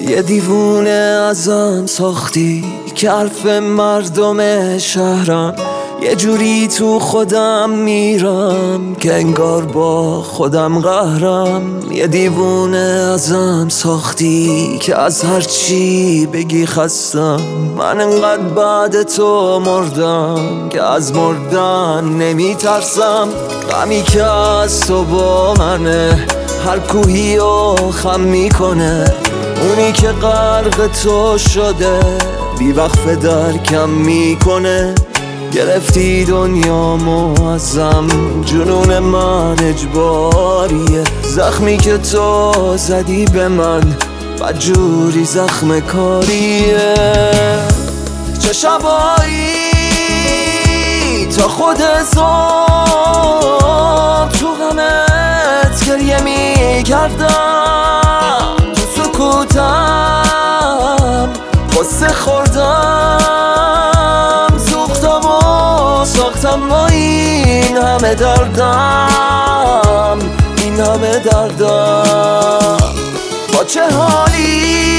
یه دیوونه ازم ساختی که حرف مردم شهرم، یه جوری تو خودم میرم که انگار با خودم قهرم. یه دیوونه ازم ساختی که از هر چی بگی خستم. من انقدر بعد تو مردم که از مردن نمیترسم. غمی که از تو با منه هر کوهی و خم میکنه. اونی که غرق تو شده بی وقف درکم میکنه. گرفتی دنیامو ازم، جنون من اجباریه. زخمی که تو زدی به من بدجوری زخم کاریه. چه شبایی تا خود حساب تو غمت گریه میکردم. تو سکوتم قصه خوردم، سوختم و ساختم و این همه دردم، این همه دردم. با چه حالی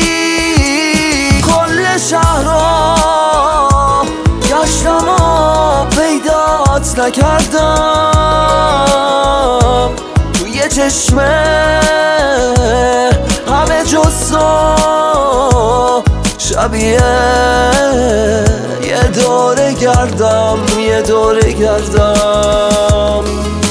کل شهرها گشتم و پیدات نکردم. توی چشمه همه جز تو شبیه یه دوره گردم، یه دوره گردم.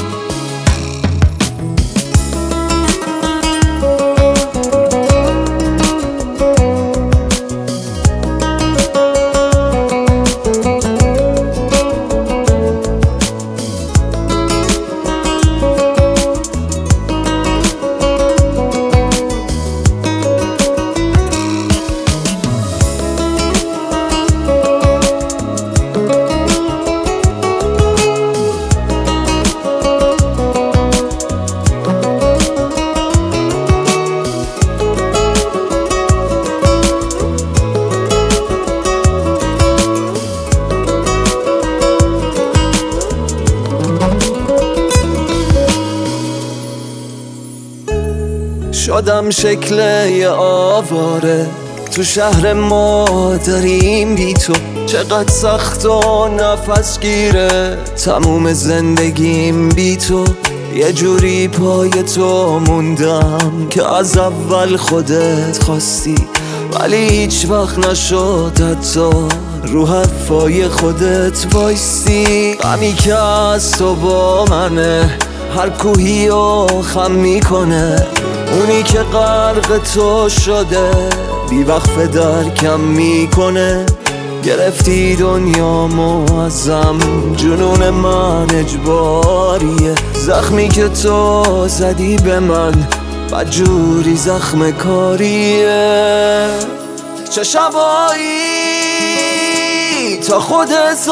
شدم شکل یه آواره تو شهر ما داریم بی تو. چقدر سخت و نفس گیره تموم زندگیم بی تو. یه جوری پای تو موندم که از اول خودت خواستی، ولی هیچ وقت نشد حتی رو حرفای خودت وایستی. غمی که از تو با منه هر کوهی و خم میکنه. اونی که غرق تو شده بی وقف درکم میکنه. گرفتی دنیامو ازم، جنون من اجباریه. زخمی که تو زدی به من بدجوری زخم کاریه. چه شبایی تا خود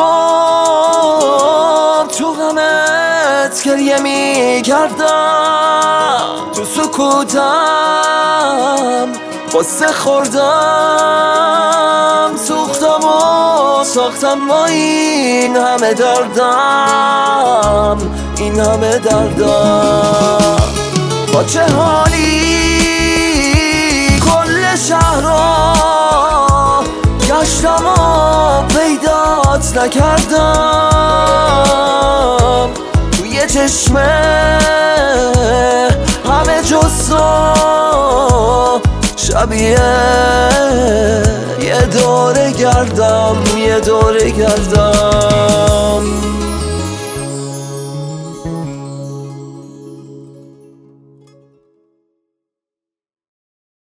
حساب تو غمت گریه میکردم. تو سکوتم قصه خوردم، سوختم و ساختم و این همه دردم، این همه دردم. با چه حالی کل شهرها گشتم و پیدات نکردم. توی چشمه همه جز تو شبیه یه دوره گردم، یه دوره گردم.